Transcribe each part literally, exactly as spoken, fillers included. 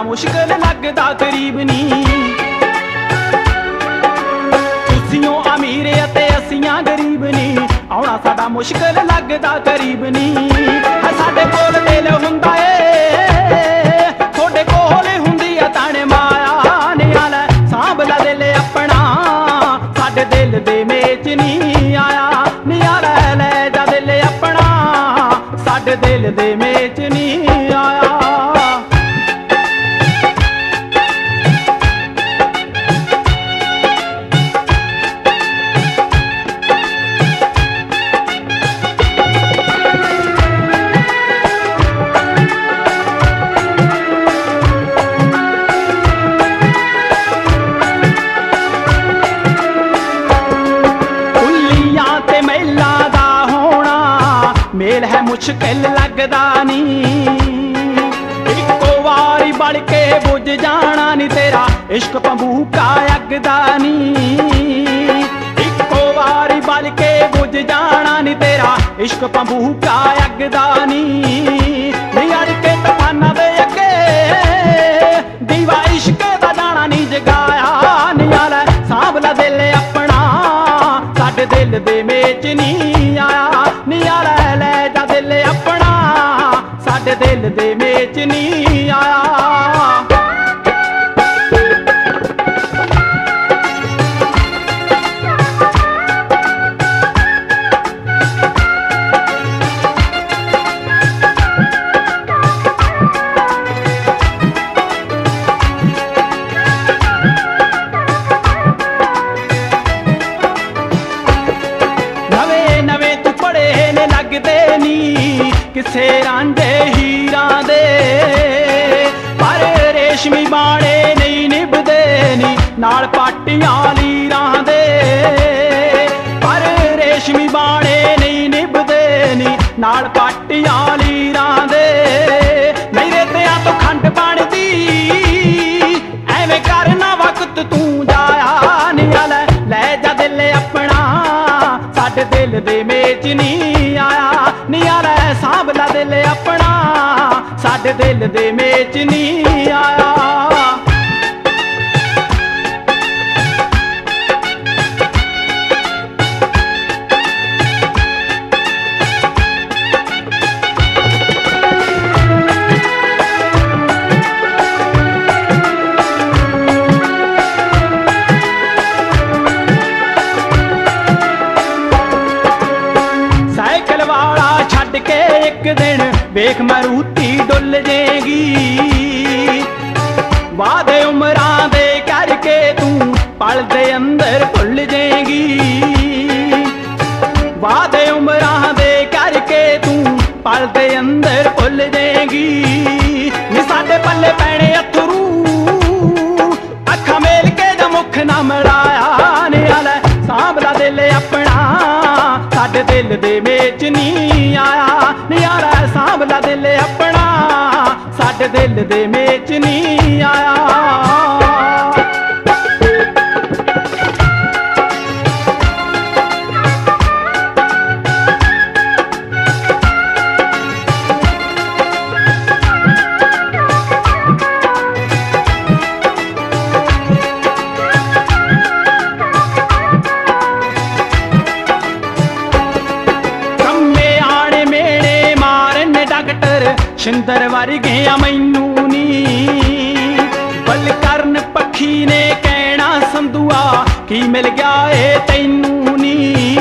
मुश्किल लगदा करीब नी। तुसीओ अमीर अते असीं गरीब नी, आउणा साडा मुश्किल लगदा करीब नी। साडे कोल दिल हुंदा ए, थोड़े कोल हुंदी आ तण माया। नियाला सांभ ला दिल अपना, साडे दिल दे मेच नी आया। नियाला लै जा दिल अपना, साडे दिल दे मेच नी आया। मेल है मुश्किल लगदा नी, इक्को वारी बढ़ के बुझ जाना नी तेरा इश्क भभूका अगदा नी। इक्को वारी बढ़ के बुझ जाना नी तेरा इश्क भभूका अगदा नी। अड़ के तफाना दे अगे दीवा इश्क दा जाना नी जगाया। नियाला सांभ ला दिल अपना, साडे दिल दे मेच नी आया। नियाला लै जा दिल अपना, साडे दिल दे मेच नी आया। किसे रांझे हीरां दे पर रेशमी बाणे नहीं निभदे नी, नाल पाटियां लीरां दे। पर रेशमी बाणे नहीं निभदे नी, नाल पाटियां लीरां दे। नहीं रेतियां तो खंड बनदी, एवें करना वक्त तू जाया। नियाला लै जा दिल अपना, साडे दिल दे मेच नी आया। नियाला सांभ ला दिल अपना, साडे दिल दे मेच नी आया। साइकिल वाला छड्ड के एक दिन वेख मरूती डुल जेगी। वादे उमरां दे करके तू पल दे अंदर भुल जेगी। वादे उमरां दे करके तू पल दे अंदर भुल जेगी। नी साडे पल्ले पैणे अथरू, अखां मेल के दा मुख ना मड़ाया। नियाला सांभ ला दिल अपना, साडे दिल दे मेच नी आया। नियाला सांभ ला दिल अपना, साडे दिल दे मेच नी आया। शिंदर वर्गे मैनू नी, बलकरन पक्षी ने कहना संधुआ की मिल गया है तैनू नी।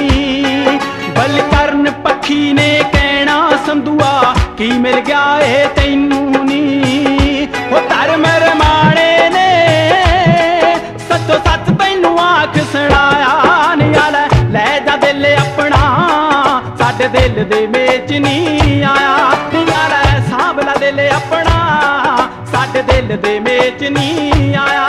बलकरन पक्षी ने कहना संधुआ की मिल गया है तैनू नी। वो धर्म रमाणे ने सचो सच तैनू आख सुनाया। नियाला लै जा दिल अपना, साडे दिल दे मेच नी आया। नियाला सांभ ला दिल अपना, साडे दिल दे मेच नी आया।